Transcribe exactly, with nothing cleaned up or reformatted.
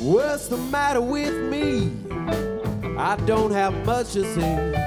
What's the matter with me? I don't have much to say.